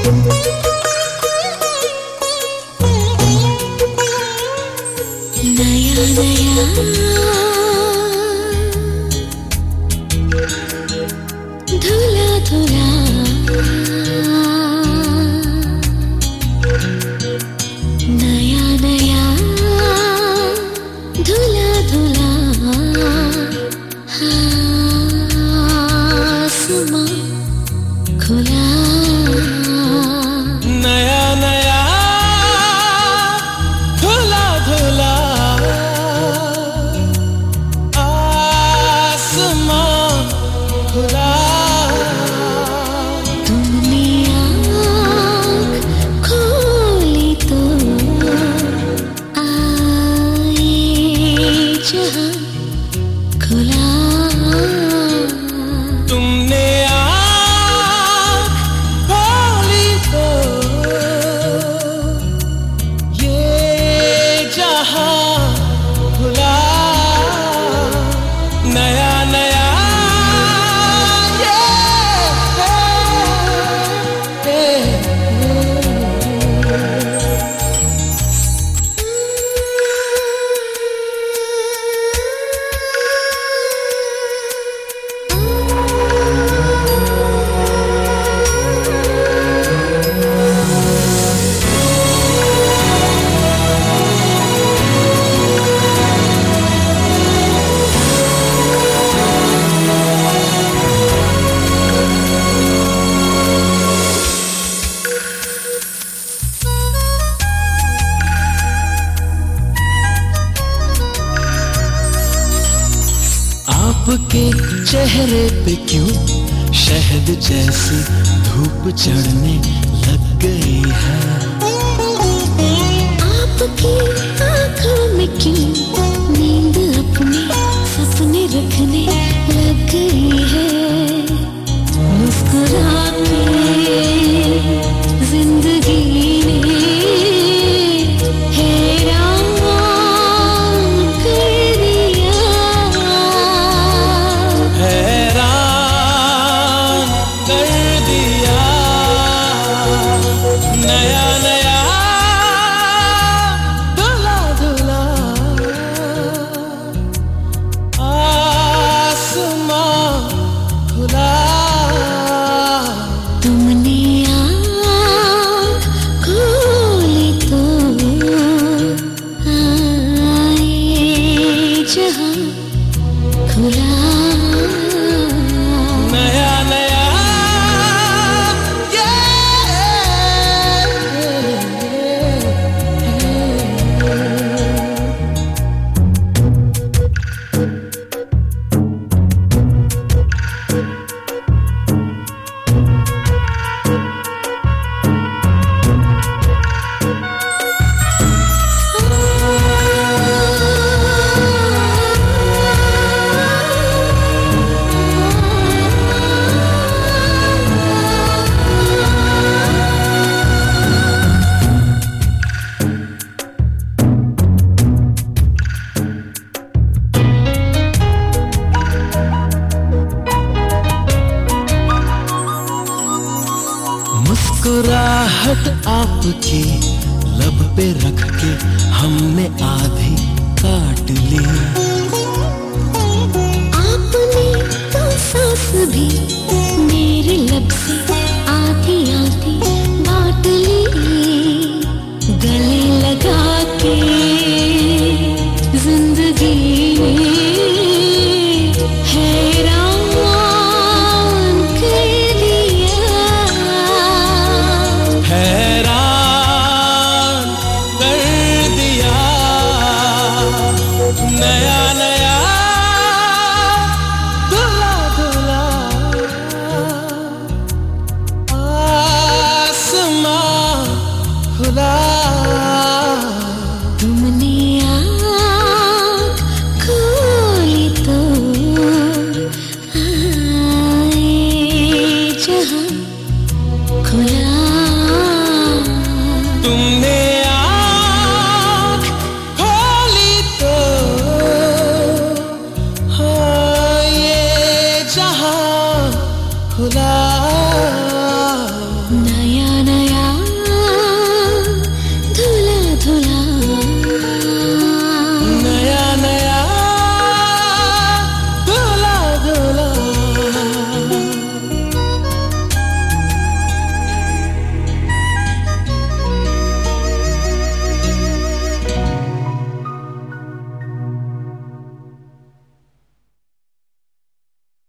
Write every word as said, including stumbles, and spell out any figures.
नया नया धुला धुला नया नया धुला धुला आसमां खुला नया नया धुला धुला आसमां खुला। तुमने आँख खोली तो आए जहां खुला। तुमने आँख खोली तो ये जहां खुला। नया नया आपके चेहरे पे क्यों शहद जैसी धूप चढ़ने लग गई है। आपकी आँखों में क्यों नींद अपने सपने रखने लग गई है। मुस्कुरा के जिंदगी ने हैरान कर दिया। हैरान कर दिया। नया नया धुला धुला आसमां खुला। तुमने आँख खोली तो आए जहां खुला। नया नया मुस्कुराहट आपकी लब पे रख के हमने आधी काट ली। आपने तो सांस भी मेरे लब से आधी आधी बांट ली। गले लगा के जिंदगी हैरान कर दिया। हैरान कर दिया। नया नया धुला धुला आसमां खुला।